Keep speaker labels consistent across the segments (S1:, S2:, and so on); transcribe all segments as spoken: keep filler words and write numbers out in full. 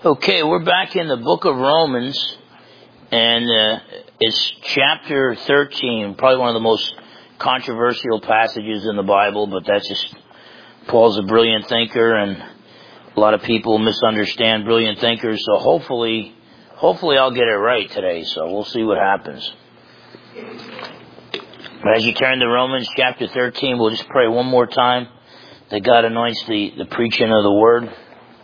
S1: Okay, we're back in the book of Romans, and uh, it's chapter thirteen, probably one of the most controversial passages in the Bible, but that's just, Paul's a brilliant thinker, and a lot of people misunderstand brilliant thinkers, so hopefully, hopefully I'll get it right today, so we'll see what happens. But as you turn to Romans chapter thirteen, we'll just pray one more time that God anoints the, the preaching of the word.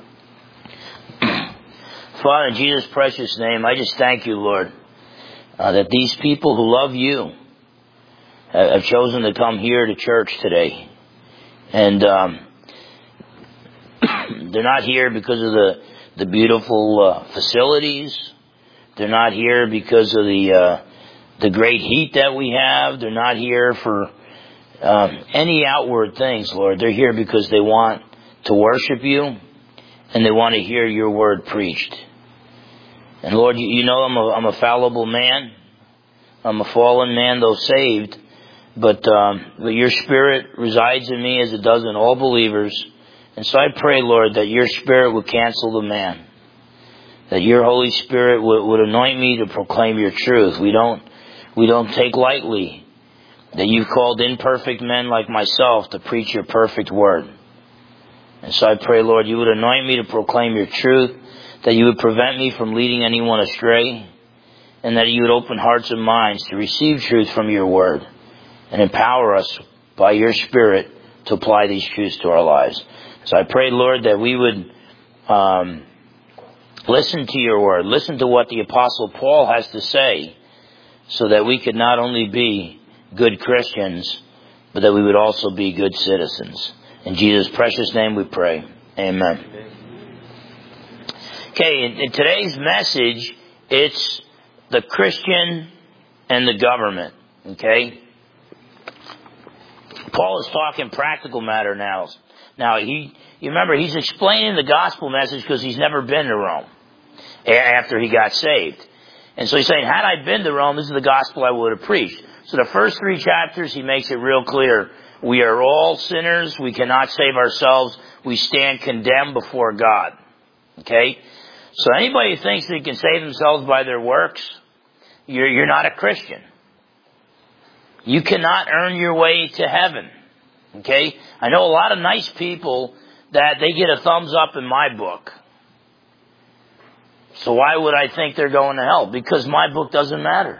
S1: Father, in Jesus' precious name, I just thank you, Lord, uh, that these people who love you have chosen to come here to church today. And um, they're not here because of the, the beautiful uh, facilities. They're not here because of the uh, the great heat that we have. They're not here for um, any outward things, Lord. They're here because they want to worship you and they want to hear your word preached. And Lord, you know I'm a, I'm a fallible man. I'm a fallen man, though saved. But, um, but your Spirit resides in me as it does in all believers. And so I pray, Lord, that your Spirit would cancel the man. That your Holy Spirit would, would anoint me to proclaim your truth. We don't, we don't take lightly that you've called imperfect men like myself to preach your perfect word. And so I pray, Lord, you would anoint me to proclaim your truth, that you would prevent me from leading anyone astray, and that you would open hearts and minds to receive truth from your word, and empower us by your Spirit to apply these truths to our lives. So I pray, Lord, that we would um, listen to your word, listen to what the Apostle Paul has to say, so that we could not only be good Christians, but that we would also be good citizens. In Jesus' precious name we pray. Amen. Okay, in, in today's message, it's the Christian and the government. Okay? Paul is talking practical matter now. Now, he, you remember, he's explaining the gospel message because he's never been to Rome after he got saved. And so he's saying, had I been to Rome, this is the gospel I would have preached. So the first three chapters, he makes it real clear. We are all sinners. We cannot save ourselves. We stand condemned before God. Okay? So anybody who thinks they can save themselves by their works, you're, you're not a Christian. You cannot earn your way to heaven. Okay? I know a lot of nice people that they get a thumbs up in my book. So why would I think they're going to hell? Because my book doesn't matter.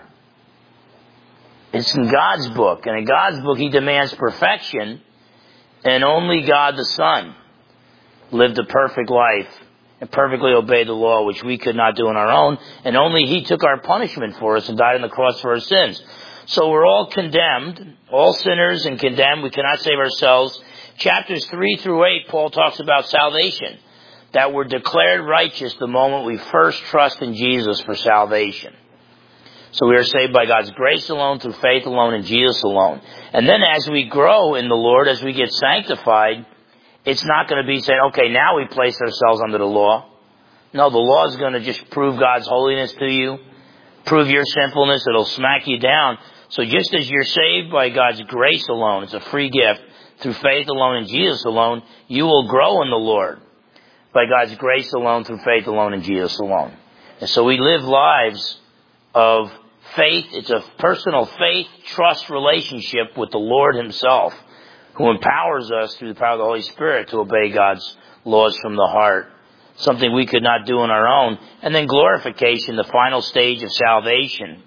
S1: It's in God's book. And in God's book, He demands perfection. And only God the Son lived a perfect life and perfectly obeyed the law, which we could not do on our own. And only He took our punishment for us and died on the cross for our sins. So we're all condemned, all sinners and condemned. We cannot save ourselves. Chapters three through eight, Paul talks about salvation. That we're declared righteous the moment we first trust in Jesus for salvation. So we are saved by God's grace alone, through faith alone, in Jesus alone. And then as we grow in the Lord, as we get sanctified, it's not going to be saying, okay, now we place ourselves under the law. No, the law is going to just prove God's holiness to you, prove your sinfulness. It'll smack you down. So just as you're saved by God's grace alone, it's a free gift, through faith alone in Jesus alone, you will grow in the Lord by God's grace alone, through faith alone in Jesus alone. And so we live lives of faith. It's a personal faith, trust relationship with the Lord Himself, who empowers us through the power of the Holy Spirit to obey God's laws from the heart, something we could not do on our own. And then glorification, the final stage of salvation,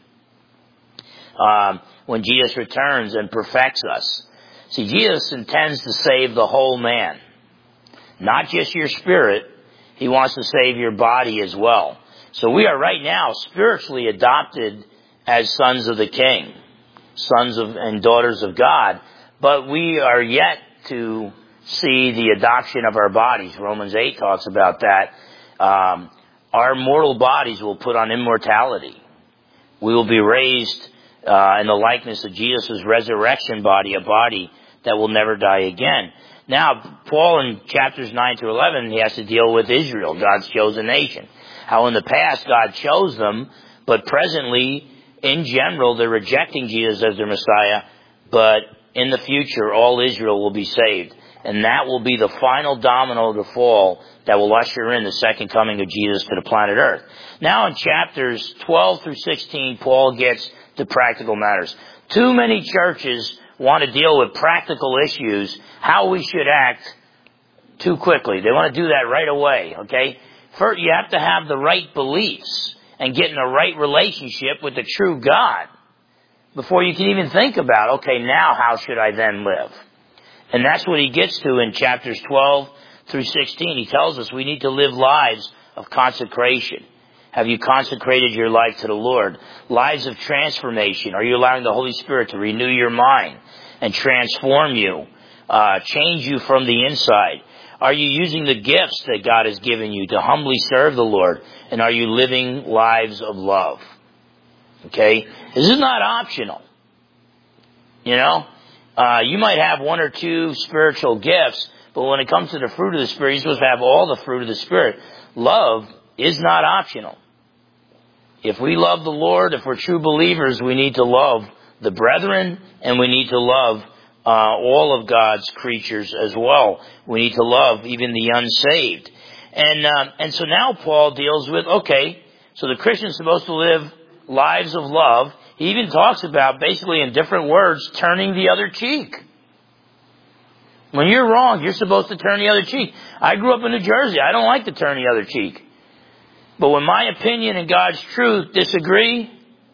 S1: um, when Jesus returns and perfects us. See, Jesus intends to save the whole man, not just your spirit. He wants to save your body as well. So we are right now spiritually adopted as sons of the King, sons of and daughters of God. But we are yet to see the adoption of our bodies. Romans eight talks about that. Um, our mortal bodies will put on immortality. We will be raised uh, in the likeness of Jesus' resurrection body, a body that will never die again. Now, Paul in chapters nine through eleven, he has to deal with Israel, God's chosen nation. How in the past God chose them, but presently, in general, they're rejecting Jesus as their Messiah, but in the future, all Israel will be saved. And that will be the final domino to fall that will usher in the second coming of Jesus to the planet Earth. Now in chapters twelve through sixteen, Paul gets to practical matters. Too many churches want to deal with practical issues, how we should act, too quickly. They want to do that right away, okay? First, you have to have the right beliefs and get in a right relationship with the true God before you can even think about, okay, now how should I then live? And that's what he gets to in chapters twelve through sixteen. He tells us we need to live lives of consecration. Have you consecrated your life to the Lord? Lives of transformation. Are you allowing the Holy Spirit to renew your mind and transform you, uh, change you from the inside? Are you using the gifts that God has given you to humbly serve the Lord? And are you living lives of love? Okay? This is not optional. You know? Uh, you might have one or two spiritual gifts, but when it comes to the fruit of the Spirit, you're supposed to have all the fruit of the Spirit. Love is not optional. If we love the Lord, if we're true believers, we need to love the brethren, and we need to love uh, all of God's creatures as well. We need to love even the unsaved. And uh, and so now Paul deals with, okay, so the Christian's supposed to live lives of love. He even talks about, basically in different words, turning the other cheek. When you're wrong, you're supposed to turn the other cheek. I grew up in New Jersey. I don't like to turn the other cheek. But when my opinion and God's truth disagree,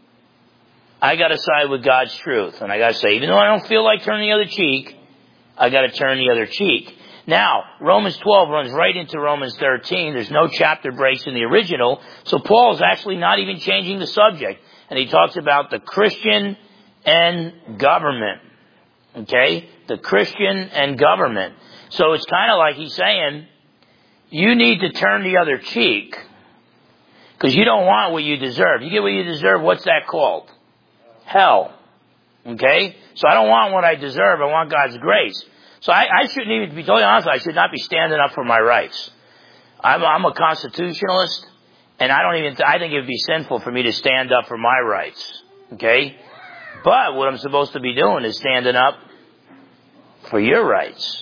S1: I got to side with God's truth. And I got to say, even though I don't feel like turning the other cheek, I got to turn the other cheek. Now, Romans twelve runs right into Romans thirteen. There's no chapter breaks in the original. So Paul is actually not even changing the subject. And he talks about the Christian and government. Okay? The Christian and government. So it's kind of like he's saying, you need to turn the other cheek. Because you don't want what you deserve. You get what you deserve, what's that called? Hell. Okay? So I don't want what I deserve. I want God's grace. So I, I shouldn't even, to be totally honest, I should not be standing up for my rights. I'm, I'm a constitutionalist, and I don't even, I think it would be sinful for me to stand up for my rights. Okay? But what I'm supposed to be doing is standing up for your rights.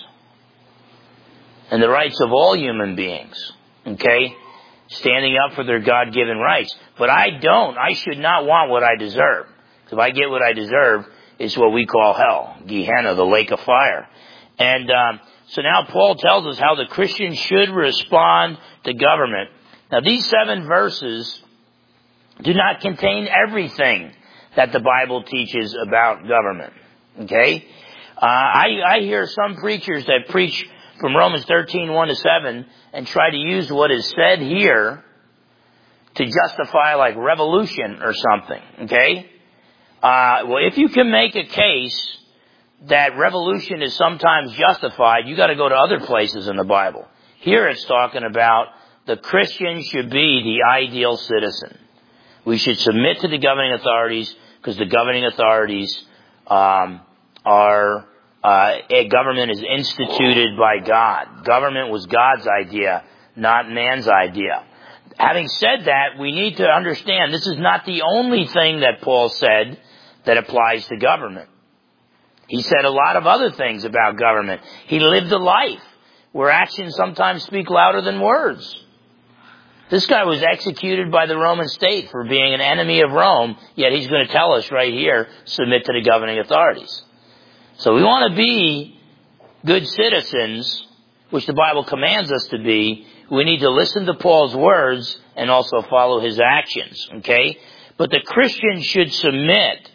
S1: And the rights of all human beings. Okay? Standing up for their God-given rights. But I don't, I should not want what I deserve. If I get what I deserve, it's what we call hell. Gehenna, the lake of fire. And um, so now Paul tells us how the Christian should respond to government. Now these seven verses do not contain everything that the Bible teaches about government. Okay? Uh, I, I hear some preachers that preach from Romans thirteen, one to seven, and try to use what is said here to justify like revolution or something. Okay? Uh, well, if you can make a case that revolution is sometimes justified, you got to go to other places in the Bible. Here it's talking about the Christian should be the ideal citizen. We should submit to the governing authorities because the governing authorities um, are uh, a government is instituted by God. Government was God's idea, not man's idea. Having said that, we need to understand this is not the only thing that Paul said that applies to government. He said a lot of other things about government. He lived a life where actions sometimes speak louder than words. This guy was executed by the Roman state for being an enemy of Rome, yet he's going to tell us right here, submit to the governing authorities. So we want to be good citizens, which the Bible commands us to be. We need to listen to Paul's words and also follow his actions, okay? But the Christian should submit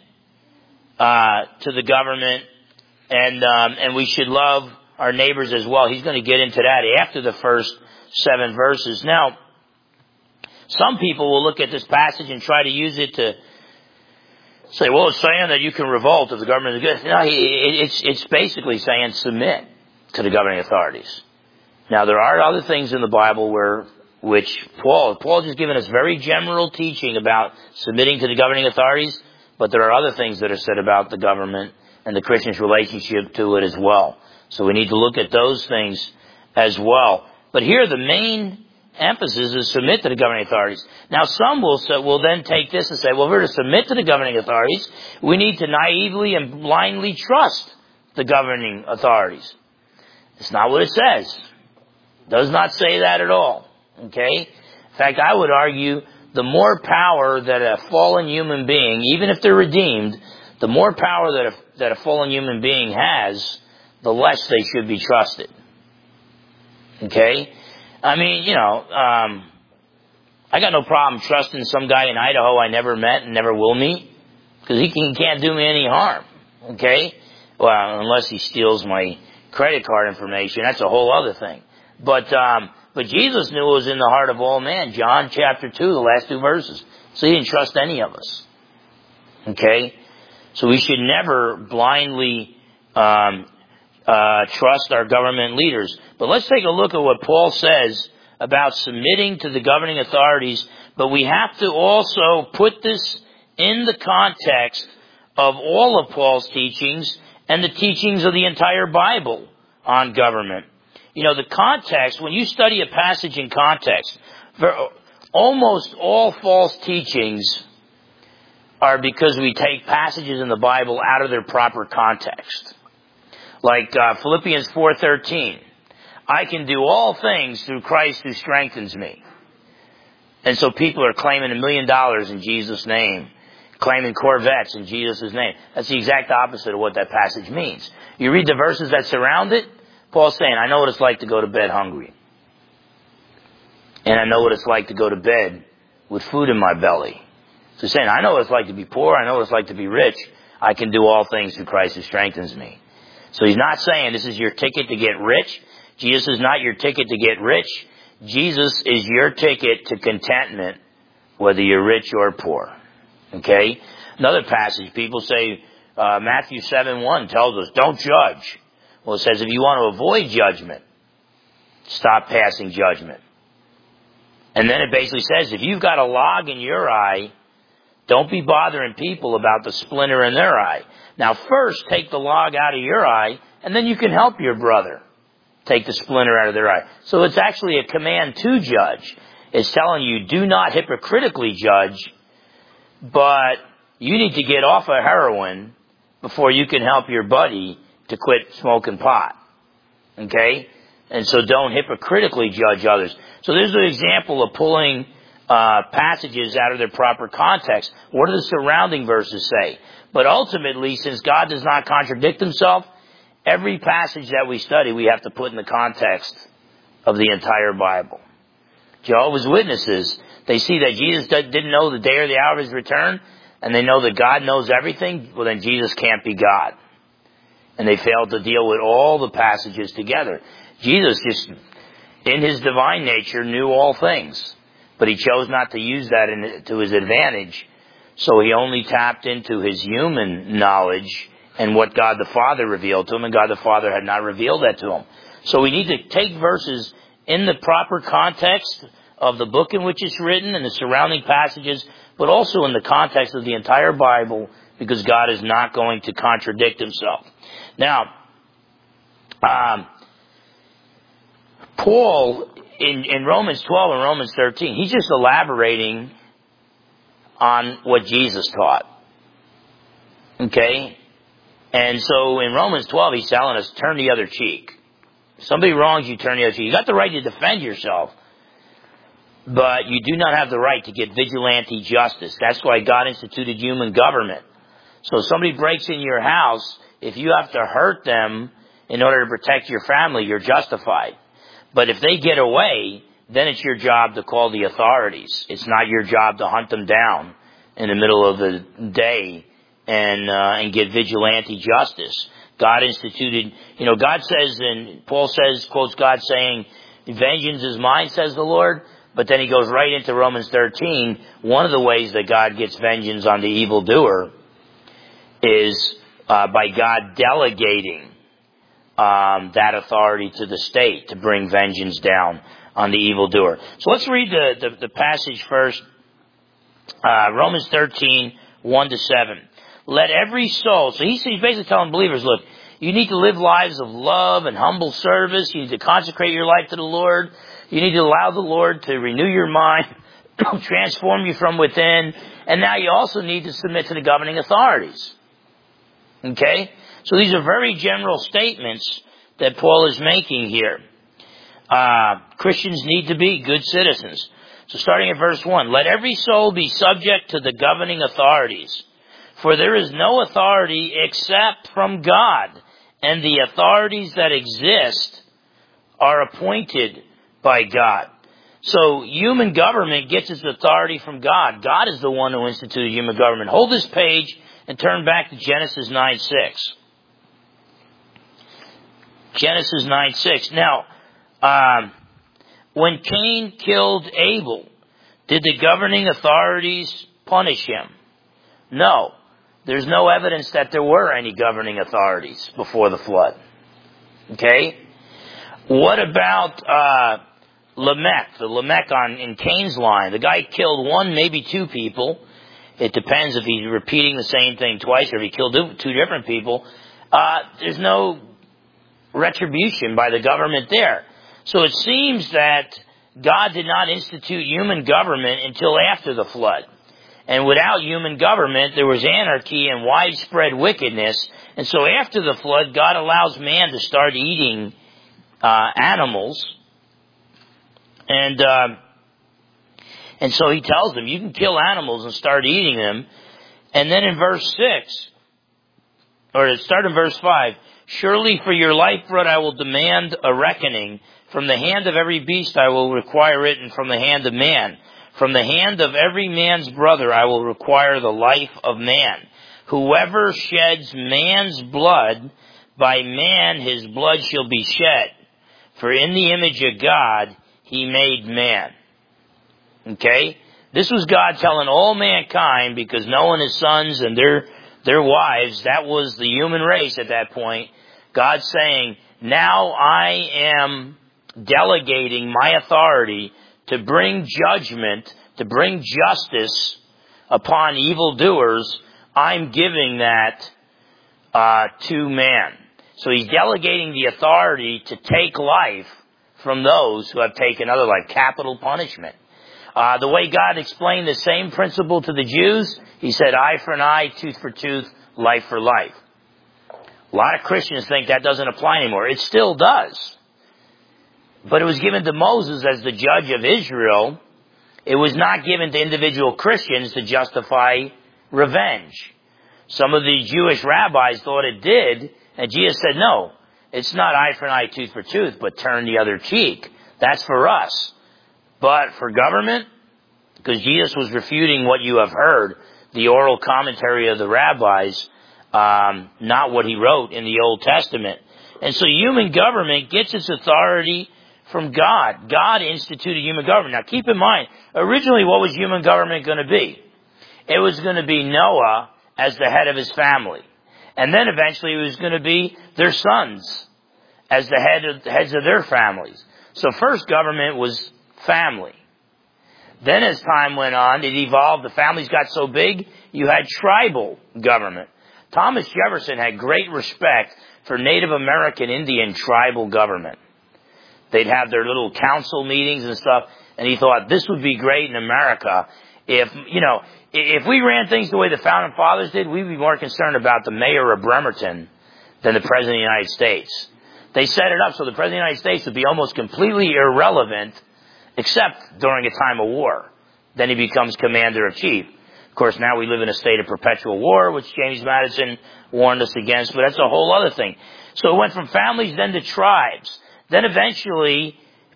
S1: uh to the government, and um, and we should love our neighbors as well. He's going to get into that after the first seven verses. Now, some people will look at this passage and try to use it to say, well, it's saying that you can revolt if the government is good. No, it's, it's basically saying submit to the governing authorities. Now, there are other things in the Bible where, which Paul, Paul just given us very general teaching about submitting to the governing authorities, but there are other things that are said about the government and the Christian's relationship to it as well. So we need to look at those things as well. But here the main emphasis is submit to the governing authorities. Now some will so, will then take this and say, well, if we're to submit to the governing authorities, we need to naively and blindly trust the governing authorities. It's not what it says. It does not say that at all. Okay? In fact, I would argue the more power that a fallen human being, even if they're redeemed, the more power that a, that a fallen human being has, the less they should be trusted. Okay? I mean, you know, um, I got no problem trusting some guy in Idaho I never met and never will meet, because he, can, he can't do me any harm. Okay? Well, unless he steals my credit card information, that's a whole other thing. But, um, but Jesus knew it was in the heart of all men. John chapter two, the last two verses. So he didn't trust any of us. Okay? So we should never blindly, um, uh, trust our government leaders. But let's take a look at what Paul says about submitting to the governing authorities. But we have to also put this in the context of all of Paul's teachings and the teachings of the entire Bible on government. You know, the context, when you study a passage in context, almost all false teachings are because we take passages in the Bible out of their proper context. Like uh, Philippians four thirteen. I can do all things through Christ who strengthens me. And so people are claiming a million dollars in Jesus' name, claiming Corvettes in Jesus' name. That's the exact opposite of what that passage means. You read the verses that surround it, Paul's saying, I know what it's like to go to bed hungry. And I know what it's like to go to bed with food in my belly. So he's saying, I know what it's like to be poor. I know what it's like to be rich. I can do all things through Christ who strengthens me. So he's not saying this is your ticket to get rich. Jesus is not your ticket to get rich. Jesus is your ticket to contentment, whether you're rich or poor. Okay? Another passage, people say, uh, Matthew seven one tells us, don't judge. Well, it says if you want to avoid judgment, stop passing judgment. And then it basically says if you've got a log in your eye, don't be bothering people about the splinter in their eye. Now first take the log out of your eye, and then you can help your brother take the splinter out of their eye. So it's actually a command to judge. It's telling you do not hypocritically judge, but you need to get off of heroin before you can help your buddy to quit smoking pot. Okay? And so don't hypocritically judge others. So there's an example of pulling uh, passages out of their proper context. What do the surrounding verses say? But ultimately, since God does not contradict himself, every passage that we study we have to put in the context of the entire Bible. Jehovah's Witnesses, they see that Jesus didn't know the day or the hour of his return, and they know that God knows everything. Well, then Jesus can't be God. And they failed to deal with all the passages together. Jesus just, in his divine nature, knew all things. But he chose not to use that in, to his advantage. So he only tapped into his human knowledge and what God the Father revealed to him. And God the Father had not revealed that to him. So we need to take verses in the proper context of the book in which it's written and the surrounding passages, but also in the context of the entire Bible, because God is not going to contradict himself. Now, um, Paul, in, in Romans twelve and Romans thirteen, he's just elaborating on what Jesus taught. Okay? And so in Romans twelve, he's telling us, turn the other cheek. If somebody wrongs you, turn the other cheek. You got the right to defend yourself, but you do not have the right to get vigilante justice. That's why God instituted human government. So if somebody breaks in your house, if you have to hurt them in order to protect your family, you're justified. But if they get away, then it's your job to call the authorities. It's not your job to hunt them down in the middle of the day and uh, and get vigilante justice. God instituted, you know, God says, and Paul says, quotes God saying, vengeance is mine, says the Lord. But then he goes right into Romans thirteen. One of the ways that God gets vengeance on the evildoer is uh, by God delegating um, that authority to the state to bring vengeance down on the evildoer. So let's read the, the, the passage first. Uh, Romans thirteen, one to seven. Let every soul, so he's, he's basically telling believers, look, you need to live lives of love and humble service. You need to consecrate your life to the Lord. You need to allow the Lord to renew your mind, transform you from within. And now you also need to submit to the governing authorities. Okay? So these are very general statements that Paul is making here. Uh, Christians need to be good citizens. So starting at verse one, let every soul be subject to the governing authorities, for there is no authority except from God, and the authorities that exist are appointed by God. So human government gets its authority from God. God is the one who instituted human government. Hold this page and turn back to Genesis nine six. Genesis nine six. Now, um, when Cain killed Abel, did the governing authorities punish him? No. There's no evidence that there were any governing authorities before the flood. Okay? What about uh, Lamech, the Lamech on in Cain's line? The guy killed one, maybe two people. It depends if he's repeating the same thing twice or if he killed two different people. Uh, there's no retribution by the government there. So it seems that God did not institute human government until after the flood. And without human government, there was anarchy and widespread wickedness. And so after the flood, God allows man to start eating uh, animals. And uh, and so he tells them, you can kill animals and start eating them. And then in verse six, or start in verse five, surely for your life blood I will demand a reckoning. From the hand of every beast I will require it, and from the hand of man. From the hand of every man's brother I will require the life of man. Whoever sheds man's blood, by man his blood shall be shed. For in the image of God he made man. Okay? This was God telling all mankind, because Noah and his sons and their, their wives, that was the human race at that point. God saying, now I am delegating my authority to bring judgment, to bring justice upon evildoers. I'm giving that uh, to man. So he's delegating the authority to take life from those who have taken other life, capital punishment. Uh, the way God explained the same principle to the Jews, he said eye for an eye, tooth for tooth, life for life. A lot of Christians think that doesn't apply anymore. It still does. But it was given to Moses as the judge of Israel. It was not given to individual Christians to justify revenge. Some of the Jewish rabbis thought it did, and Jesus said, no, it's not eye for an eye, tooth for tooth, but turn the other cheek. That's for us. But for government, because Jesus was refuting what you have heard, the oral commentary of the rabbis, um, not what he wrote in the Old Testament. And so human government gets its authority from God. God instituted human government. Now keep in mind, originally what was human government going to be? It was going to be Noah as the head of his family. And then eventually it was going to be their sons as the head of, heads of their families. So first government was family. Then as time went on, it evolved. The families got so big, you had tribal government. Thomas Jefferson had great respect for Native American Indian tribal government. They'd have their little council meetings and stuff, and he thought this would be great in America if, you know, if we ran things the way the Founding Fathers did, we'd be more concerned about the mayor of Bremerton than the President of the United States. They set it up so the President of the United States would be almost completely irrelevant, except during a time of war. Then he becomes Commander-in-Chief. Of course, now we live in a state of perpetual war, which James Madison warned us against, but that's a whole other thing. So it went from families then to tribes. Then eventually,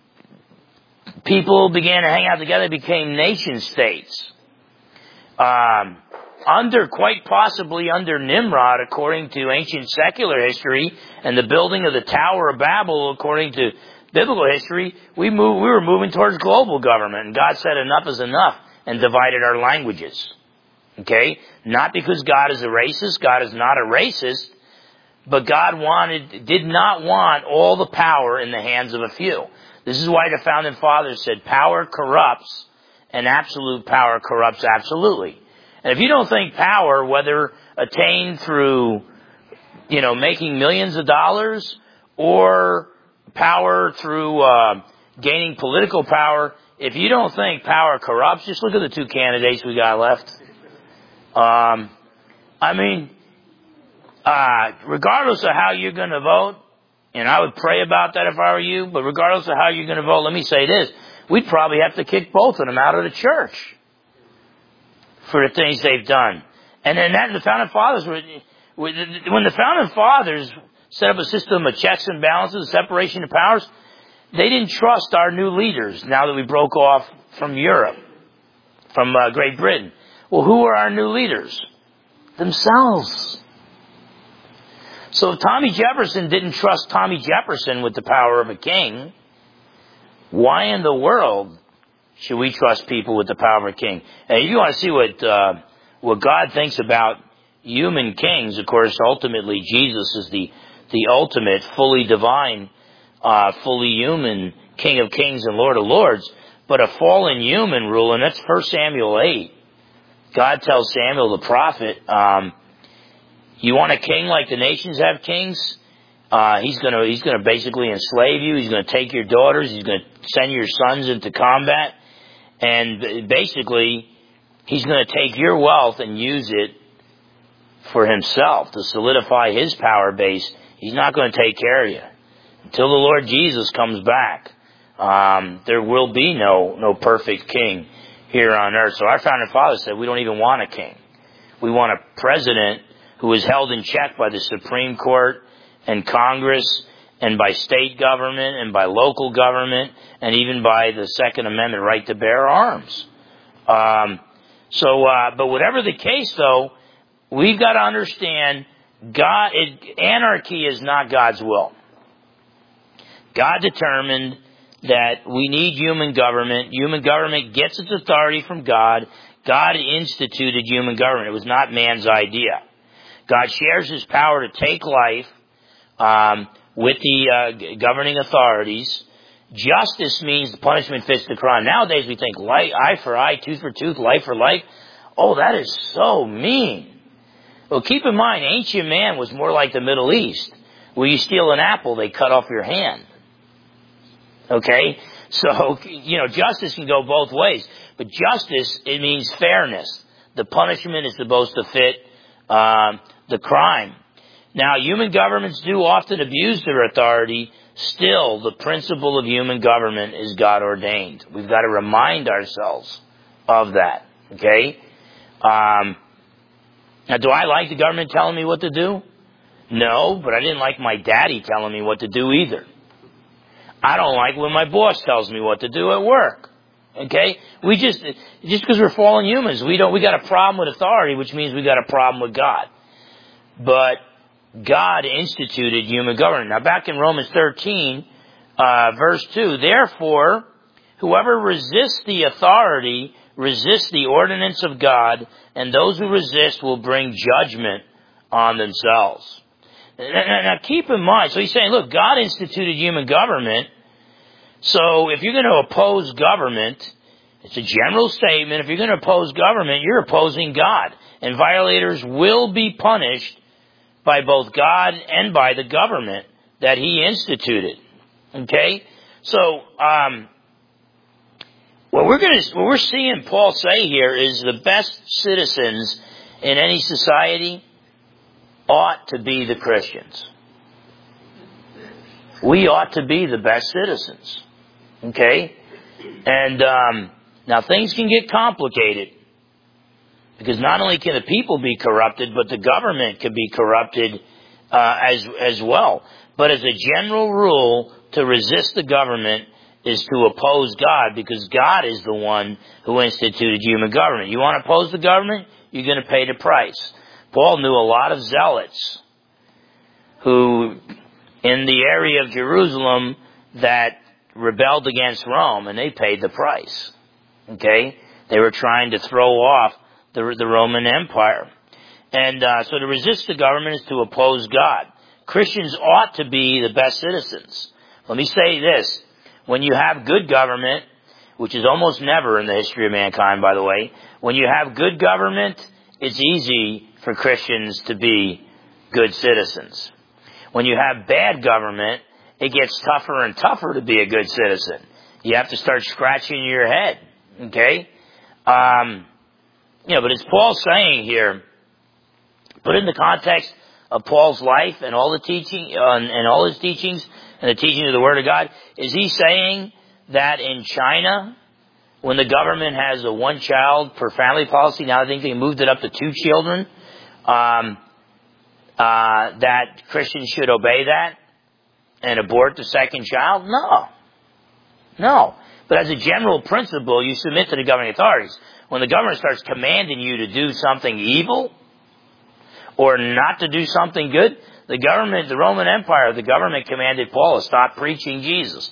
S1: people began to hang out together, became nation states. Um, under, quite possibly under Nimrod, according to ancient secular history, and the building of the Tower of Babel, according to biblical history, we moved, we were moving towards global government, and God said enough is enough, and divided our languages. Okay? Not because God is a racist. God is not a racist. But God wanted, did not want all the power in the hands of a few. This is why the Founding Fathers said power corrupts and absolute power corrupts absolutely. And if you don't think power, whether attained through, you know, making millions of dollars or power through uh, gaining political power, if you don't think power corrupts, just look at the two candidates we got left. Um, I mean, Uh, regardless of how you're going to vote And I would pray about that if I were you, but regardless of how you're going to vote, let me say this. We'd probably have to kick both of them out of the church for the things they've done. And then that, the Founding Fathers were, when the Founding Fathers set up a system of checks and balances, separation of powers, they didn't trust our new leaders now that we broke off from Europe, from uh, Great Britain. Well, who are our new leaders? Themselves. So if Tommy Jefferson didn't trust Tommy Jefferson with the power of a king, why in the world should we trust people with the power of a king? And if you want to see what uh, what God thinks about human kings, of course, ultimately Jesus is the the ultimate, fully divine, uh, fully human King of Kings and Lord of Lords. But a fallen human rule, and that's First Samuel eight. God tells Samuel the prophet, um, you want a king like the nations have kings? Uh, he's gonna, he's gonna basically enslave you. He's gonna take your daughters. He's gonna send your sons into combat. And basically, he's gonna take your wealth and use it for himself to solidify his power base. He's not gonna take care of you. Until the Lord Jesus comes back, um, there will be no, no perfect king here on earth. So our Founding Fathers said we don't even want a king. We want a president who is held in check by the Supreme Court and Congress and by state government and by local government and even by the Second Amendment right to bear arms. Um, so, uh, but whatever the case, though, we've got to understand God. It, anarchy is not God's will. God determined that we need human government. Human government gets its authority from God. God instituted human government. It was not man's idea. God shares his power to take life um, with the uh, governing authorities. Justice means the punishment fits the crime. Nowadays we think life, eye for eye, tooth for tooth, life for life. Oh, that is so mean. Well, keep in mind, ancient man was more like the Middle East, where you steal an apple, they cut off your hand. Okay? So, you know, justice can go both ways. But justice, it means fairness. The punishment is supposed to fit um, the crime. Now, human governments do often abuse their authority. Still, the principle of human government is God ordained. We've got to remind ourselves of that. Okay? Um, now, do I like the government telling me what to do? No, but I didn't like my daddy telling me what to do either. I don't like when my boss tells me what to do at work. Okay? We just, just because we're fallen humans, we don't, we got a problem with authority, which means we got a problem with God. But God instituted human government. Now back in Romans thirteen, uh, verse two, therefore, whoever resists the authority resists the ordinance of God, and those who resist will bring judgment on themselves. Now keep in mind, so he's saying, look, God instituted human government, so if you're going to oppose government, it's a general statement, if you're going to oppose government, you're opposing God. And violators will be punished by both God and by the government that he instituted. Okay? So, um, what we're going to, what we're seeing Paul say here is the best citizens in any society ought to be the Christians. We ought to be the best citizens. Okay? And um, now things can get complicated, because not only can the people be corrupted, but the government can be corrupted uh, as as well. But as a general rule, to resist the government is to oppose God, because God is the one who instituted human government. You want to oppose the government? You're going to pay the price. Paul knew a lot of zealots who, in the area of Jerusalem, that rebelled against Rome, and they paid the price. Okay? They were trying to throw off the, the Roman Empire. And uh, so to resist the government is to oppose God. Christians ought to be the best citizens. Let me say this. When you have good government, which is almost never in the history of mankind, by the way, when you have good government, it's easy for Christians to be good citizens. When you have bad government, it gets tougher and tougher to be a good citizen. You have to start scratching your head. Okay? Um, you know, but as Paul's saying here, put in the context of Paul's life and all the teaching, uh, and, and all his teachings and the teaching of the Word of God? Is he saying that in China, when the government has a one child per family policy, now I think they moved it up to two children, um, uh, that Christians should obey that and abort the second child? No. No. But as a general principle, you submit to the governing authorities. When the government starts commanding you to do something evil or not to do something good, the government, the Roman Empire, the government commanded Paul to stop preaching Jesus.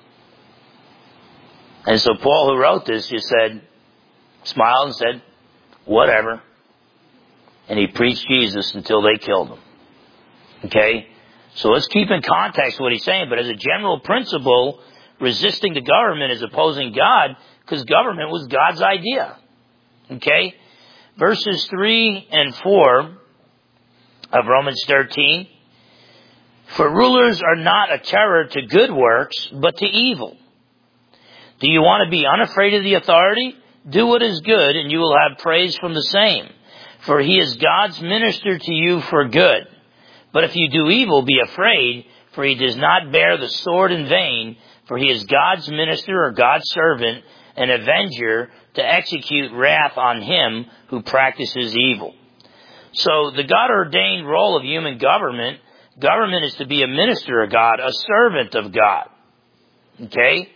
S1: And so Paul, who wrote this, just said, smiled and said, whatever. And he preached Jesus until they killed him. Okay? So let's keep in context what he's saying. But as a general principle, resisting the government is opposing God, because government was God's idea. Okay? Verses three and four of Romans thirteen. For rulers are not a terror to good works, but to evil. Do you want to be unafraid of the authority? Do what is good, and you will have praise from the same. For he is God's minister to you for good. But if you do evil, be afraid, for he does not bear the sword in vain, for he is God's minister or God's servant, an avenger to execute wrath on him who practices evil. So the God-ordained role of human government, government is to be a minister of God, a servant of God. Okay?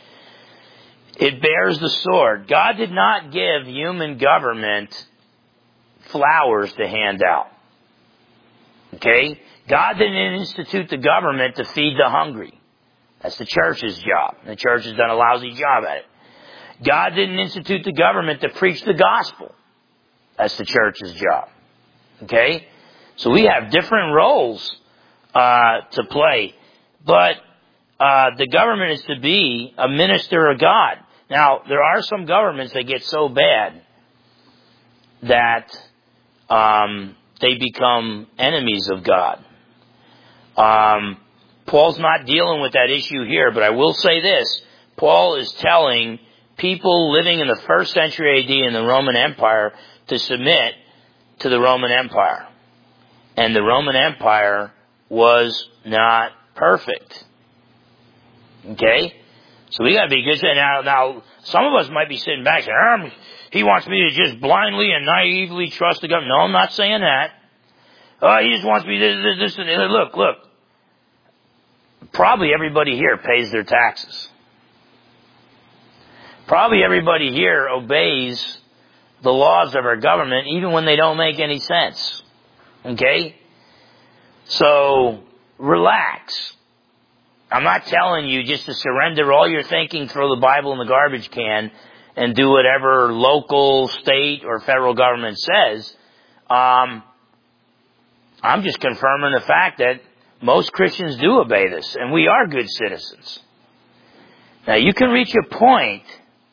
S1: It bears the sword. God did not give human government flowers to hand out. Okay? God didn't institute the government to feed the hungry. That's the church's job. The church has done a lousy job at it. God didn't institute the government to preach the gospel. That's the church's job. Okay? So we have different roles uh, to play. But uh, the government is to be a minister of God. Now, there are some governments that get so bad that um, they become enemies of God. Um, Paul's not dealing with that issue here, but I will say this. Paul is telling people living in the first century A D in the Roman Empire to submit to the Roman Empire. And the Roman Empire was not perfect. Okay? So we gotta be good. Now, now, some of us might be sitting back saying, um, he wants me to just blindly and naively trust the government. No, I'm not saying that. Oh, he just wants me to this, this, and that. Look, look. Probably everybody here pays their taxes. Probably everybody here obeys the laws of our government, even when they don't make any sense. Okay? So, relax. I'm not telling you just to surrender all your thinking, throw the Bible in the garbage can, and do whatever local, state, or federal government says. Um, I'm just confirming the fact that most Christians do obey this, and we are good citizens. Now, you can reach a point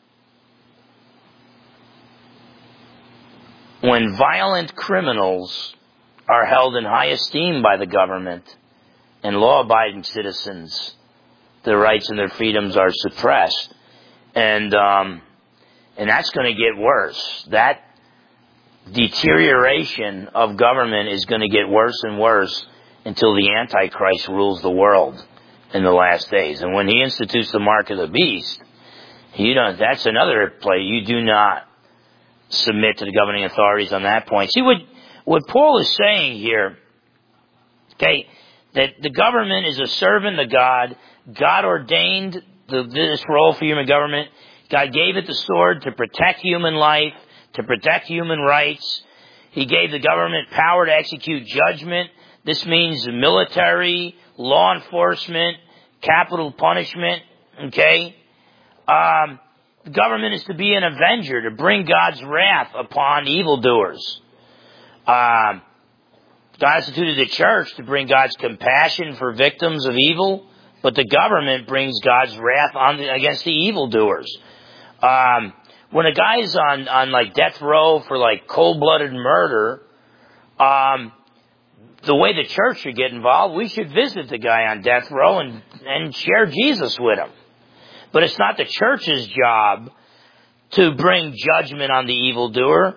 S1: when violent criminals are held in high esteem by the government and law-abiding citizens, their rights and their freedoms are suppressed. And um, and that's going to get worse. That deterioration of government is going to get worse and worse until the Antichrist rules the world in the last days. And when he institutes the mark of the beast, you don't, that's another play. You do not submit to the governing authorities on that point. See, what, what Paul is saying here, okay, that the government is a servant of God. God ordained the, this role for human government. God gave it the sword to protect human life, to protect human rights. He gave the government power to execute judgment. This means military, law enforcement, capital punishment, okay? Um, the government is to be an avenger, to bring God's wrath upon evildoers. Um, God instituted the church to bring God's compassion for victims of evil, but the government brings God's wrath on the, against the evildoers. Um, when a guy's on, on like death row for like cold-blooded murder, um, the way the church should get involved, we should visit the guy on death row and, and share Jesus with him. But it's not the church's job to bring judgment on the evildoer.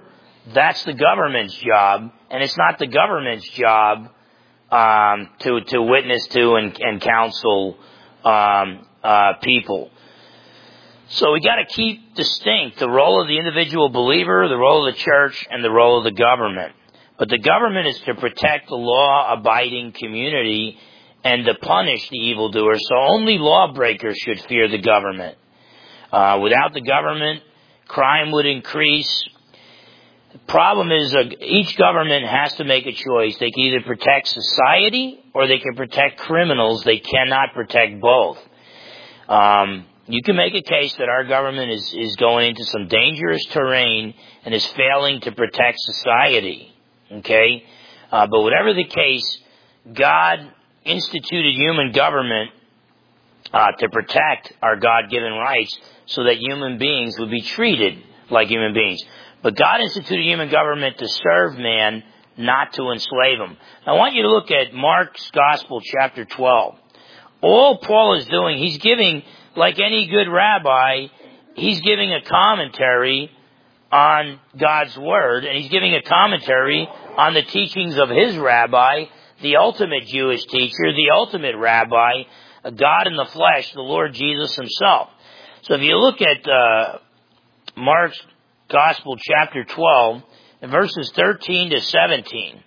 S1: that's the government's job, and it's not the government's job um, to to witness to and, and counsel um, uh, people. So we got to keep distinct the role of the individual believer, the role of the church, and the role of the government. But the government is to protect the law-abiding community and to punish the evildoer. So only lawbreakers should fear the government. Uh, without the government, crime would increase. The problem is uh, each government has to make a choice. They can either protect society or they can protect criminals. They cannot protect both. Um, you can make a case that our government is, is going into some dangerous terrain and is failing to protect society. Okay? Uh, but whatever the case, God instituted human government uh, to protect our God-given rights so that human beings would be treated like human beings. But God instituted human government to serve man, not to enslave him. I want you to look at Mark's Gospel, chapter twelve. All Paul is doing, he's giving, like any good rabbi, he's giving a commentary on God's Word, and he's giving a commentary on the teachings of his rabbi, the ultimate Jewish teacher, the ultimate rabbi, a God in the flesh, the Lord Jesus himself. So if you look at uh, Mark's Gospel, chapter twelve, and verses thirteen to seventeen.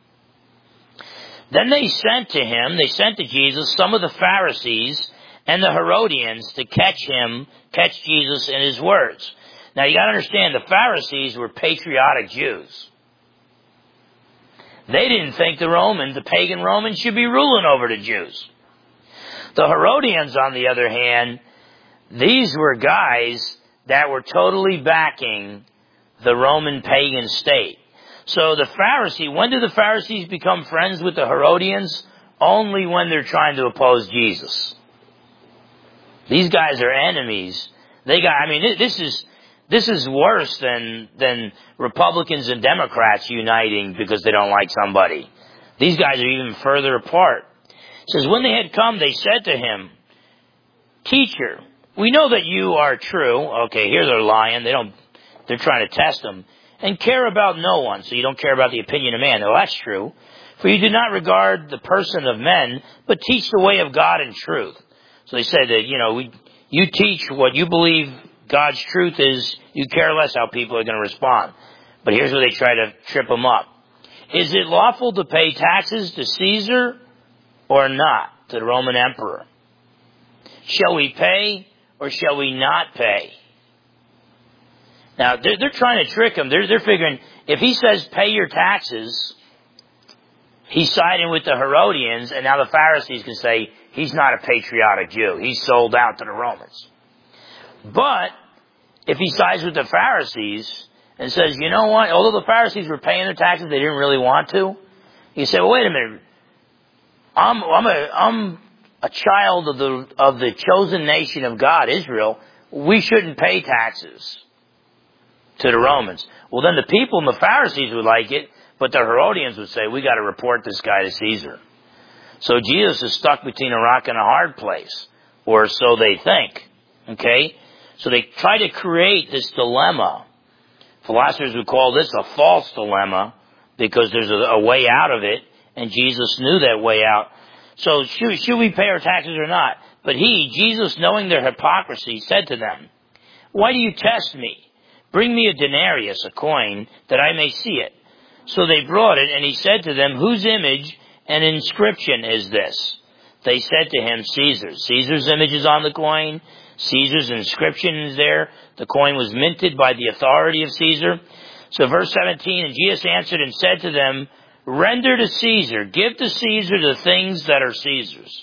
S1: Then they sent to him, they sent to Jesus, some of the Pharisees and the Herodians to catch him, catch Jesus in his words. Now you got to understand, the Pharisees were patriotic Jews. They didn't think the Romans, the pagan Romans, should be ruling over the Jews. The Herodians, on the other hand, these were guys that were totally backing the Roman pagan state. So the Pharisee, when do the Pharisees become friends with the Herodians? Only when they're trying to oppose Jesus. These guys are enemies. They got, I mean, this is, this is worse than, than Republicans and Democrats uniting because they don't like somebody. These guys are even further apart. It says, when they had come, they said to him, "Teacher, we know that you are true." Okay, here they're lying. They don't, they're trying to test him. "And care about no one." So you don't care about the opinion of man. Oh, that's true. "For you do not regard the person of men, but teach the way of God in truth." So they said that, you know, we, you teach what you believe God's truth is. You care less how people are going to respond. But here's where they try to trip him up. "Is it lawful to pay taxes to Caesar or not, to the Roman emperor? Shall we pay or shall we not pay?" Now, they're, they're trying to trick him. They're, they're figuring, if he says pay your taxes, he's siding with the Herodians, and now the Pharisees can say, he's not a patriotic Jew. He's sold out to the Romans. But, if he sides with the Pharisees and says, you know what, although the Pharisees were paying their taxes, they didn't really want to, you say, well, wait a minute, I'm, I'm a, I'm a child of the, of the chosen nation of God, Israel. We shouldn't pay taxes to the Romans. Well, then the people and the Pharisees would like it, but the Herodians would say, we got to report this guy to Caesar. So Jesus is stuck between a rock and a hard place, or so they think. Okay? So they try to create this dilemma. Philosophers would call this a false dilemma, because there's a, a way out of it, and Jesus knew that way out. So should, should we pay our taxes or not? But he, Jesus, knowing their hypocrisy, said to them, "Why do you test me? Bring me a denarius, a coin, that I may see it." So they brought it, and he said to them, "Whose image and inscription is this?" They said to him, "Caesar's." Caesar's image is on the coin. Caesar's inscription is there. The coin was minted by the authority of Caesar. So verse seventeen, "And Jesus answered and said to them, Render to Caesar, give to Caesar the things that are Caesar's."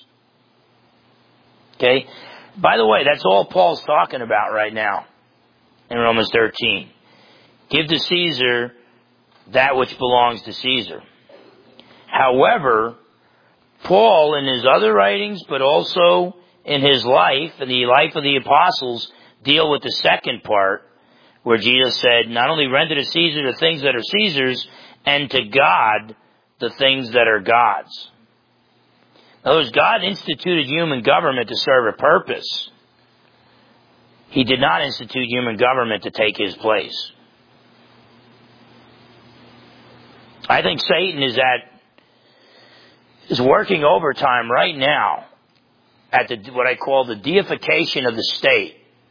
S1: Okay? By the way, that's all Paul's talking about right now in Romans thirteen. Give to Caesar that which belongs to Caesar. However, Paul, in his other writings, but also in his life, in the life of the apostles, deal with the second part, where Jesus said, not only render to Caesar the things that are Caesar's, and to God the things that are God's. In other words, God instituted human government to serve a purpose. He did not institute human government to take his place. I think Satan is at is working overtime right now at the what I call the deification of the state,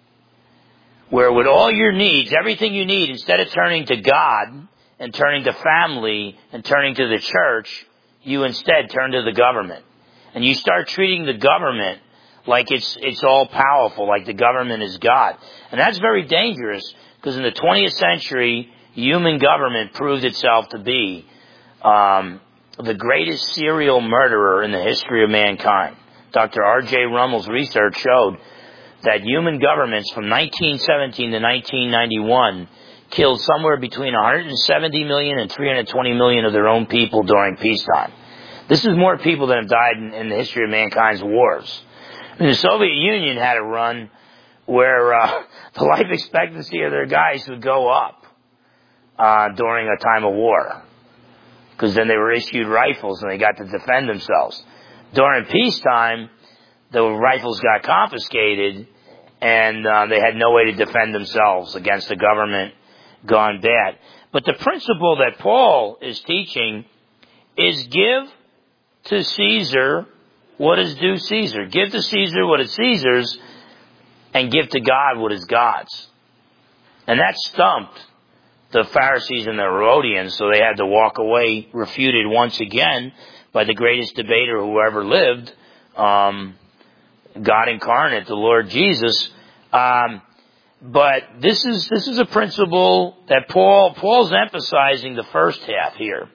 S1: where with all your needs, everything you need, instead of turning to God and turning to family and turning to the church, you instead turn to the government. And you start treating the government like it's it's all powerful, like the government is God. And that's very dangerous, because in the twentieth century, human government proved itself to be um, the greatest serial murderer in the history of mankind. Doctor R J Rummel's research showed that human governments from nineteen seventeen to nineteen ninety-one killed somewhere between one hundred seventy million and three hundred twenty million of their own people during peacetime. This is more people than have died in, in the history of mankind's wars. I mean, the Soviet Union had a run where uh, the life expectancy of their guys would go up uh, during a time of war, because then they were issued rifles and they got to defend themselves. During peacetime, the rifles got confiscated, and uh, they had no way to defend themselves against the government gone bad. But the principle that Paul is teaching is give to Caesar what is due Caesar. Give to Caesar what is Caesar's, and give to God what is God's. And that stumped the Pharisees and the Herodians, so they had to walk away, refuted once again by the greatest debater who ever lived, um, God incarnate, the Lord Jesus. Um, but this is this is a principle that Paul Paul's emphasizing the first half here.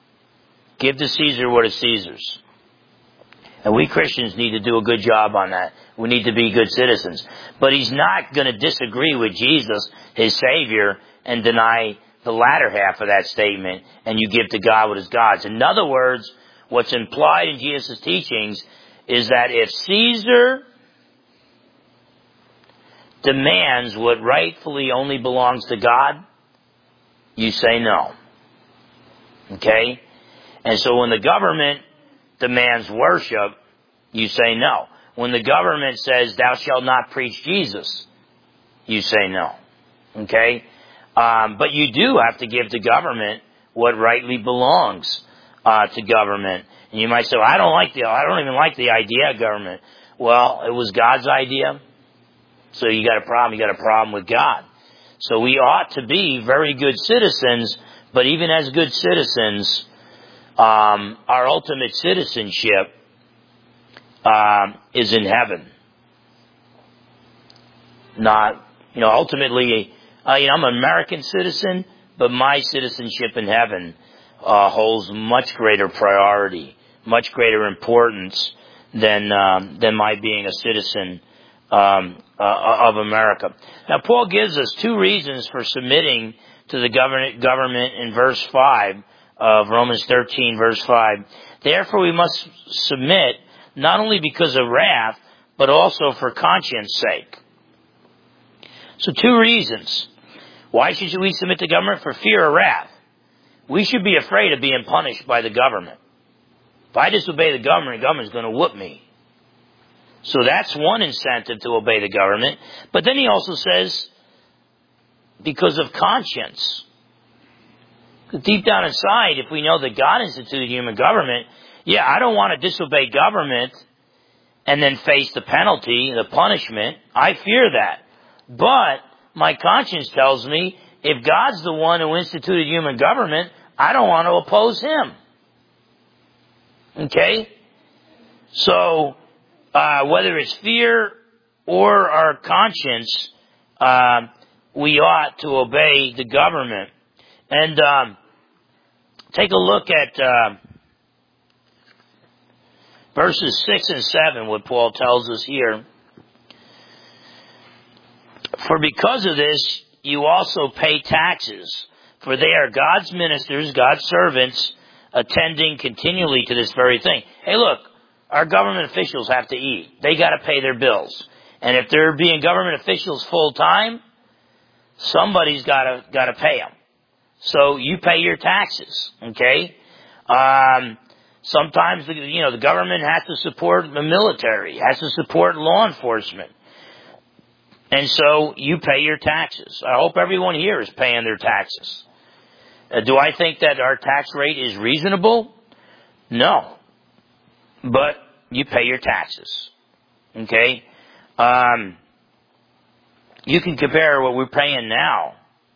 S1: Give to Caesar what is Caesar's. And we Christians need to do a good job on that. We need to be good citizens. But he's not going to disagree with Jesus, his Savior, and deny the latter half of that statement, and you give to God what is God's. In other words, what's implied in Jesus' teachings is that if Caesar demands what rightfully only belongs to God, you say no. Okay? And so when the government demands worship, you say no. When the government says, thou shalt not preach Jesus, you say no. Okay? Um, but you do have to give to government what rightly belongs uh, to government. And you might say, well, I don't like the, I don't even like the idea of government. Well, it was God's idea. So you got a problem, you got a problem with God. So we ought to be very good citizens, but even as good citizens, um, our ultimate citizenship um, is in heaven. Not, you know, ultimately, uh, you know, I'm an American citizen, but my citizenship in heaven uh, holds much greater priority, much greater importance than um, than my being a citizen um, uh, of America. Now, Paul gives us two reasons for submitting to the government government in verse five of Romans thirteen, verse five. Therefore, we must submit not only because of wrath, but also for conscience sake. So, two reasons. Why should we submit to government? For fear of wrath. We should be afraid of being punished by the government. If I disobey the government, the government's going to whoop me. So that's one incentive to obey the government. But then he also says, because of conscience. Deep down inside, if we know that God instituted human government, yeah, I don't want to disobey government and then face the penalty, the punishment. I fear that. But my conscience tells me, if God's the one who instituted human government, I don't want to oppose him. Okay? So, uh, whether it's fear or our conscience, uh, we ought to obey the government. And um, take a look at uh, verses six and seven, what Paul tells us here. For because of this, you also pay taxes, for they are God's ministers, God's servants, attending continually to this very thing. Hey, look, our government officials have to eat. They got to pay their bills. And if they're being government officials full time, somebody's got to got to pay them. So you pay your taxes, okay? Um, sometimes the, you know the government has to support the military, has to support law enforcement, and so you pay your taxes. I hope everyone here is paying their taxes. Uh, do I think that our tax rate is reasonable? No. But you pay your taxes. Okay? Um, you can compare what we're paying now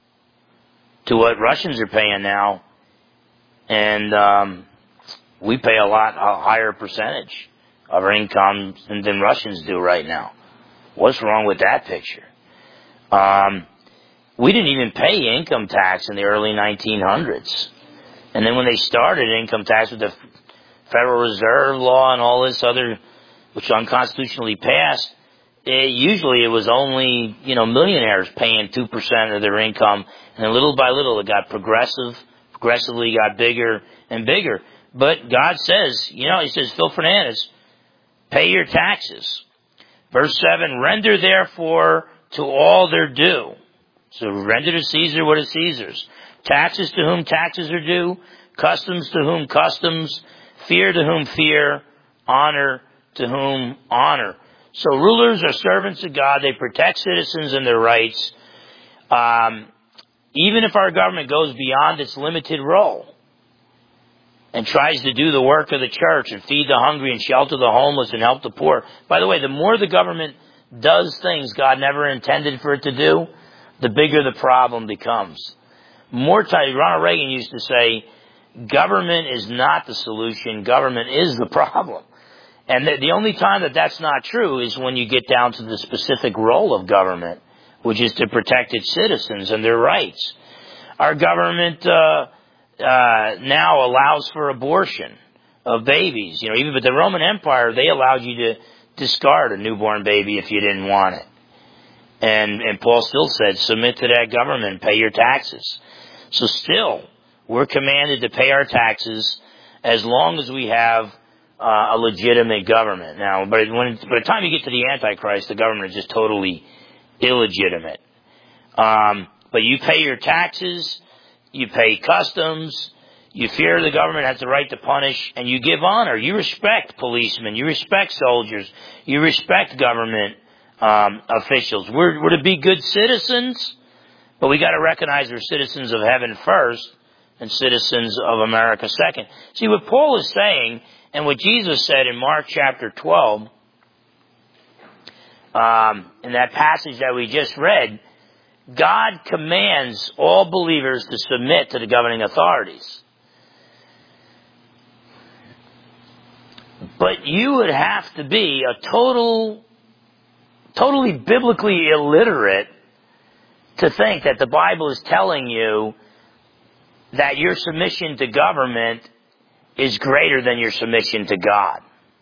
S1: to what Russians are paying now, and um, we pay a lot a higher percentage of our income than Russians do right now. What's wrong with that picture? Um, we didn't even pay income tax in the early nineteen hundreds. And then when they started income tax with the Federal Reserve law and all this other, which unconstitutionally passed, it, usually it was only, you know, millionaires paying two percent of their income. And then little by little it got progressive, progressively got bigger and bigger. But God says, you know, He says, Phil Fernandez, pay your taxes. Verse seven, render therefore to all their due. So render to Caesar what is Caesar's. Taxes to whom taxes are due. Customs to whom customs. Fear to whom fear. Honor to whom honor. So rulers are servants of God. They protect citizens and their rights. Um, even if our government goes beyond its limited role and tries to do the work of the church and feed the hungry and shelter the homeless and help the poor. By the way, the more the government does things God never intended for it to do, the bigger the problem becomes. More times, Ronald Reagan used to say, government is not the solution, government is the problem. And the, the only time that that's not true is when you get down to the specific role of government, which is to protect its citizens and their rights. Our government uh, uh now allows for abortion of babies. You know, even with the Roman Empire, they allowed you to discard a newborn baby if you didn't want it. And and Paul still said, submit to that government, pay your taxes. So still, we're commanded to pay our taxes as long as we have uh, a legitimate government. Now, but when by the time you get to the Antichrist, the government is just totally illegitimate. Um, but you pay your taxes, you pay customs, you fear the government has the right to punish, and you give honor. You respect policemen, you respect soldiers, you respect government um, officials. We're, we're to be good citizens, but we got to recognize we're citizens of heaven first and citizens of America second. See, what Paul is saying, and what Jesus said in Mark chapter twelve, um, in that passage that we just read, God commands all believers to submit to the governing authorities. But you would have to be a total, totally biblically illiterate to think that the Bible is telling you that your submission to government is greater than your submission to God.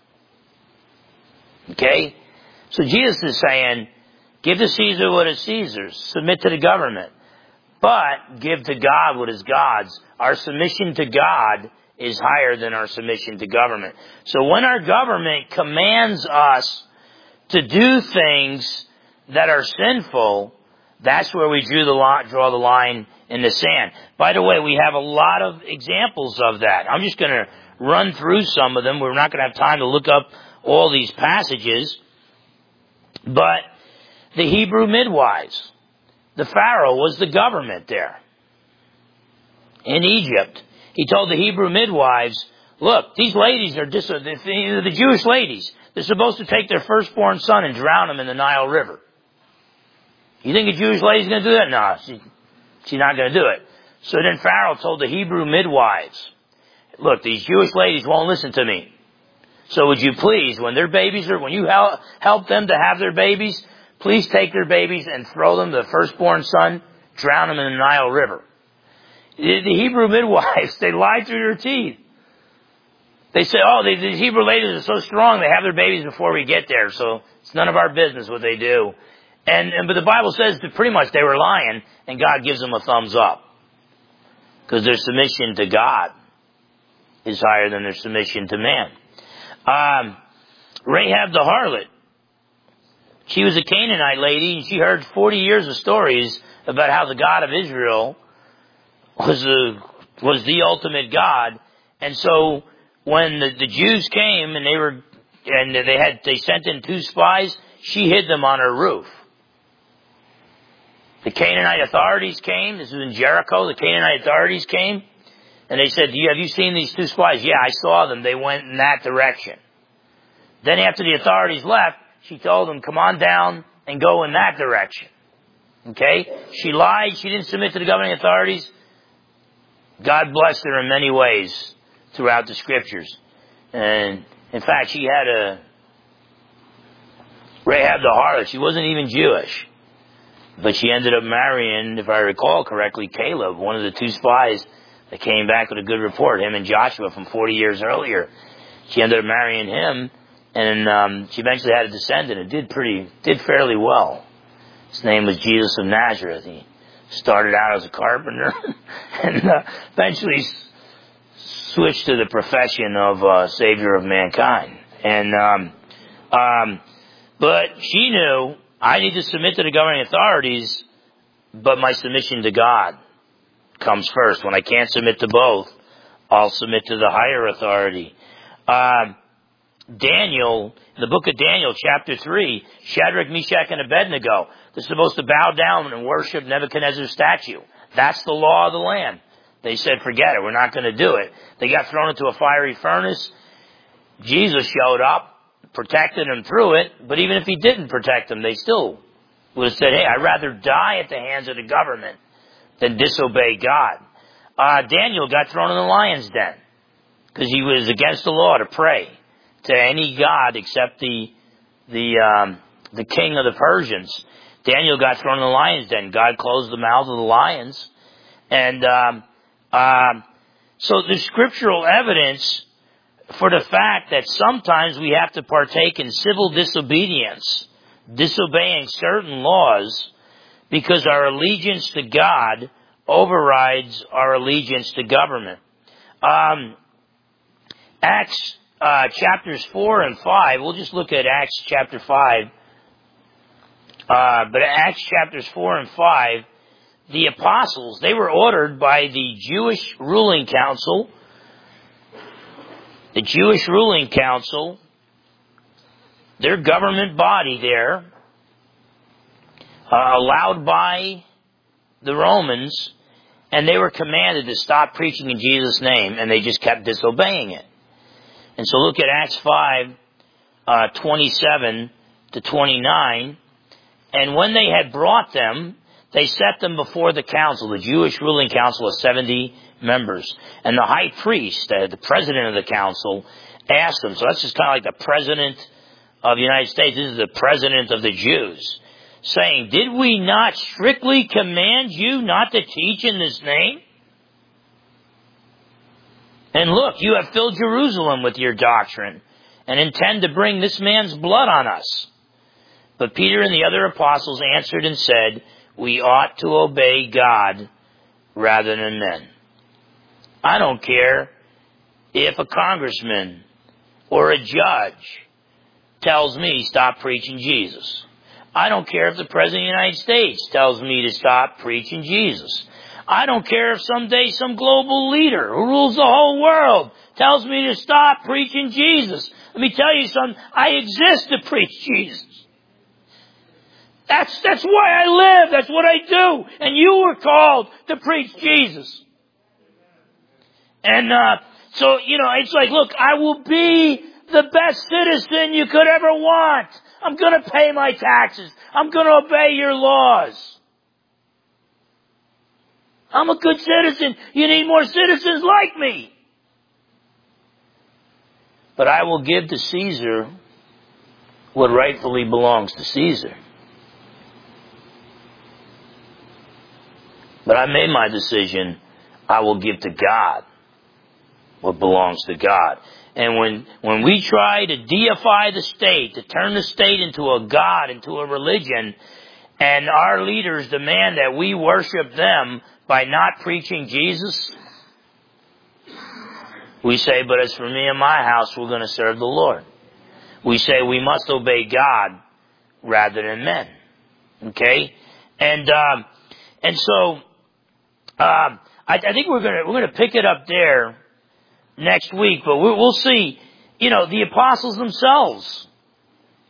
S1: Okay? So Jesus is saying, give to Caesar what is Caesar's. Submit to the government. But give to God what is God's. Our submission to God is higher than our submission to government. So when our government commands us to do things that are sinful, that's where we drew the line, draw the line in the sand. By the way, we have a lot of examples of that. I'm just going to run through some of them. We're not going to have time to look up all these passages. But the Hebrew midwives, the Pharaoh was the government there in Egypt. He told the Hebrew midwives, look, these ladies are dis- the, the Jewish ladies. They're supposed to take their firstborn son and drown him in the Nile River. You think a Jewish lady's going to do that? No, she, she's not going to do it. So then Pharaoh told the Hebrew midwives, look, these Jewish ladies won't listen to me. So would you please, when their babies are, when you help, help them to have their babies, please take their babies and throw them, the firstborn son, drown them in the Nile River. The, the Hebrew midwives, they lied through their teeth. They say, oh, they, these Hebrew ladies are so strong, they have their babies before we get there, so it's none of our business what they do. And, and but the Bible says that pretty much they were lying, and God gives them a thumbs up. Because their submission to God is higher than their submission to man. Um, Rahab the harlot. She was a Canaanite lady, and she heard forty years of stories about how the God of Israel was the, was the ultimate God. And so when the, the Jews came and they were, and they had, they sent in two spies, she hid them on her roof. The Canaanite authorities came. This was in Jericho. The Canaanite authorities came. And they said, have you seen these two spies? Yeah, I saw them. They went in that direction. Then after the authorities left, she told them, come on down and go in that direction. Okay? She lied. She didn't submit to the governing authorities. God blessed her in many ways throughout the scriptures. And in fact, she had a Rahab the harlot. She wasn't even Jewish. But she ended up marrying, if I recall correctly, Caleb, one of the two spies that came back with a good report, him and Joshua from forty years earlier. She ended up marrying him, and um, she eventually had a descendant. It did pretty, did fairly well. His name was Jesus of Nazareth. He started out as a carpenter and uh, eventually s- switched to the profession of uh, Savior of mankind. And um, um, but she knew, I need to submit to the governing authorities, but my submission to God comes first. When I can't submit to both, I'll submit to the higher authority. Uh, Daniel, in the book of Daniel, chapter three, Shadrach, Meshach, and Abednego, they're supposed to bow down and worship Nebuchadnezzar's statue. That's the law of the land. They said, forget it, we're not going to do it. They got thrown into a fiery furnace. Jesus showed up, protected them through it, but even if he didn't protect them, they still would have said, hey, I'd rather die at the hands of the government than disobey God. Uh, Daniel got thrown in the lion's den because he was against the law to pray to any god except the the um, the king of the Persians. Daniel got thrown in the lion's den. God closed the mouths of the lions. And um, um, so there's scriptural evidence for the fact that sometimes we have to partake in civil disobedience, disobeying certain laws, because our allegiance to God overrides our allegiance to government. Um, Acts uh, chapters four and five, we'll just look at Acts chapter five, uh, but Acts chapters four and five, the apostles, they were ordered by the Jewish ruling council, the Jewish ruling council, their government body there, uh, allowed by the Romans, and they were commanded to stop preaching in Jesus' name, and they just kept disobeying it. And so look at Acts five, uh, twenty-seven to twenty-nine, and when they had brought them, they set them before the council, the Jewish ruling council of seventy members. And the high priest, uh, the president of the council, asked them, so that's just kind of like the president of the United States, this is the president of the Jews, saying, did we not strictly command you not to teach in this name? And look, you have filled Jerusalem with your doctrine and intend to bring this man's blood on us. But Peter and the other apostles answered and said, we ought to obey God rather than men. I don't care if a congressman or a judge tells me stop preaching Jesus. I don't care if the President of the United States tells me to stop preaching Jesus. I don't care if someday some global leader who rules the whole world tells me to stop preaching Jesus. Let me tell you something. I exist to preach Jesus. That's, that's why I live. That's what I do. And you were called to preach Jesus. And, uh, so, you know, it's like, look, I will be the best citizen you could ever want. I'm going to pay my taxes. I'm going to obey your laws. I'm a good citizen. You need more citizens like me. But I will give to Caesar what rightfully belongs to Caesar. But I made my decision. I will give to God what belongs to God. And when, when we try to deify the state, to turn the state into a god, into a religion, and our leaders demand that we worship them by not preaching Jesus, we say, but as for me and my house, we're going to serve the Lord. We say we must obey God rather than men. Okay? And, um, and so, um, I, I think we're going to, we're going to pick it up there next week, but we'll see, you know, the apostles themselves,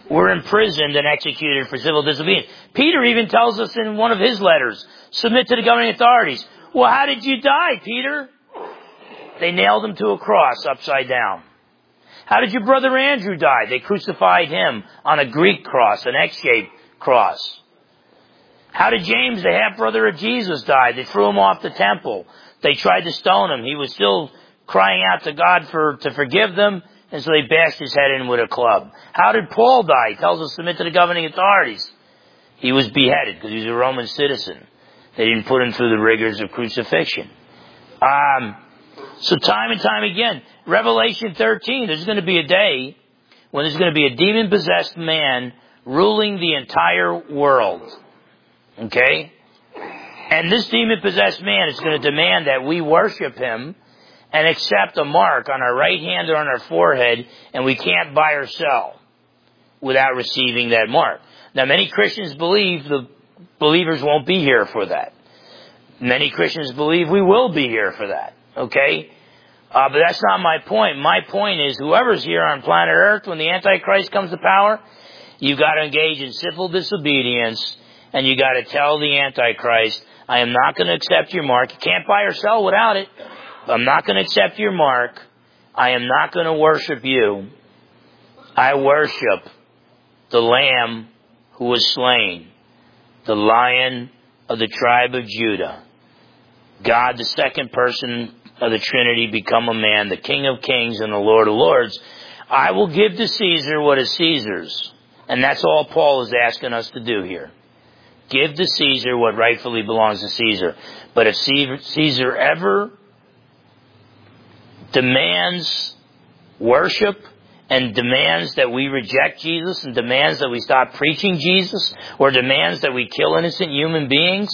S1: were imprisoned and executed for civil disobedience. Peter even tells us in one of his letters, submit to the governing authorities. Well, how did you die, Peter? They nailed him to a cross upside down. How did your brother Andrew die? They crucified him on a Greek cross, an X-shaped cross. How did James, the half-brother of Jesus, die? They threw him off the temple. They tried to stone him. He was still crying out to God for to forgive them, and so they bashed his head in with a club. How did Paul die? He tells us submit to the governing authorities. He was beheaded because he was a Roman citizen. They didn't put him through the rigors of crucifixion. Um, so time and time again, Revelation thirteen, there's going to be a day when there's going to be a demon-possessed man ruling the entire world. Okay? And this demon-possessed man is going to demand that we worship him and accept a mark on our right hand or on our forehead, and we can't buy or sell without receiving that mark. Now, many Christians believe the believers won't be here for that. Many Christians believe we will be here for that. Okay? Uh, but that's not my point. My point is, whoever's here on planet Earth, when the Antichrist comes to power, you've got to engage in civil disobedience, and you got to tell the Antichrist, I am not going to accept your mark. You can't buy or sell without it. I'm not going to accept your mark. I am not going to worship you. I worship the Lamb who was slain, the Lion of the tribe of Judah. God, the second person of the Trinity, become a man, the King of Kings and the Lord of Lords. I will give to Caesar what is Caesar's. And that's all Paul is asking us to do here. Give to Caesar what rightfully belongs to Caesar. But if Caesar ever demands worship and demands that we reject Jesus and demands that we stop preaching Jesus or demands that we kill innocent human beings,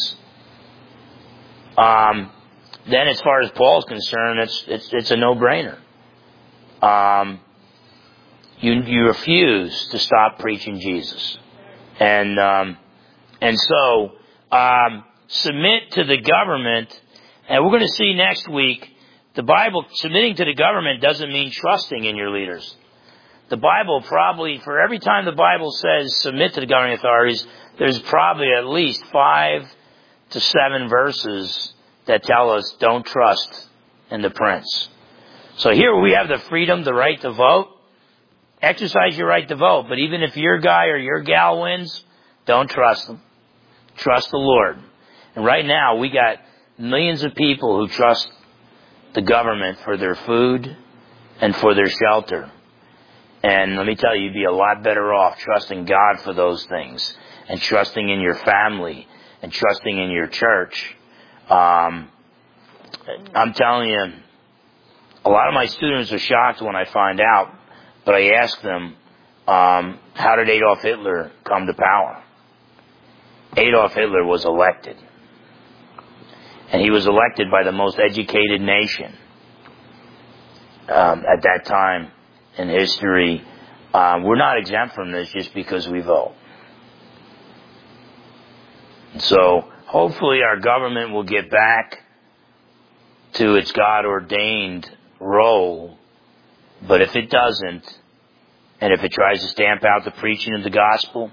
S1: um, then as far as Paul's concerned, it's it's, it's a no-brainer. Um, you you refuse to stop preaching Jesus, and um, and so um, submit to the government. And we're going to see next week. The Bible, submitting to the government doesn't mean trusting in your leaders. The Bible probably, for every time the Bible says submit to the governing authorities, there's probably at least five to seven verses that tell us don't trust in the prince. So here we have the freedom, the right to vote. Exercise your right to vote. But even if your guy or your gal wins, don't trust them. Trust the Lord. And right now we got millions of people who trust the government for their food and for their shelter. And let me tell you, you'd be a lot better off trusting God for those things and trusting in your family and trusting in your church. Um, I'm telling you, a lot of my students are shocked when I find out, but I ask them, um, how did Adolf Hitler come to power? Adolf Hitler was elected. And he was elected by the most educated nation um, at that time in history. Um, we're not exempt from this just because we vote. So hopefully our government will get back to its God-ordained role. But if it doesn't, and if it tries to stamp out the preaching of the gospel,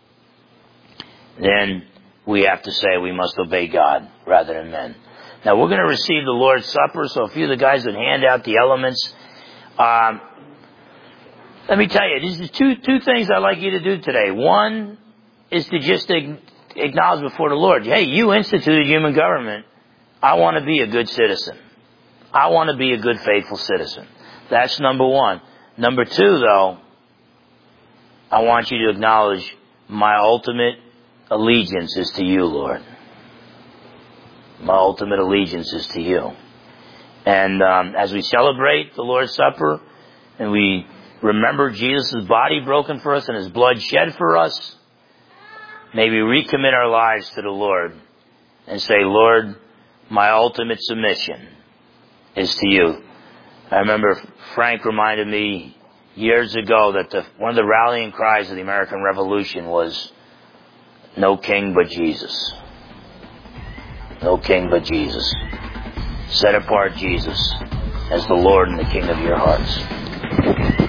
S1: then we have to say we must obey God rather than men. Now we're going to receive the Lord's Supper, so a few of the guys would hand out the elements. Um, let me tell you, these are two two things I'd like you to do today. One is to just acknowledge before the Lord, hey, you instituted human government. I want to be a good citizen. I want to be a good, faithful citizen. That's number one. Number two, though, I want you to acknowledge my ultimate allegiance is to you, Lord. My ultimate allegiance is to you. And um, as we celebrate the Lord's Supper and we remember Jesus' body broken for us and his blood shed for us, may we recommit our lives to the Lord and say, Lord, my ultimate submission is to you. I remember Frank reminded me years ago that the, one of the rallying cries of the American Revolution was, no king but Jesus. No king but Jesus. Set apart Jesus as the Lord and the King of your hearts.